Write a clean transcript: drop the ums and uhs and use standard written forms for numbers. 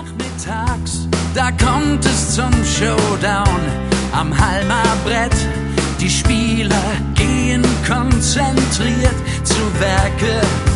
Nachmittags, da kommt es zum Showdown am Halmer Brett. Die Spieler gehen konzentriert zu Werke.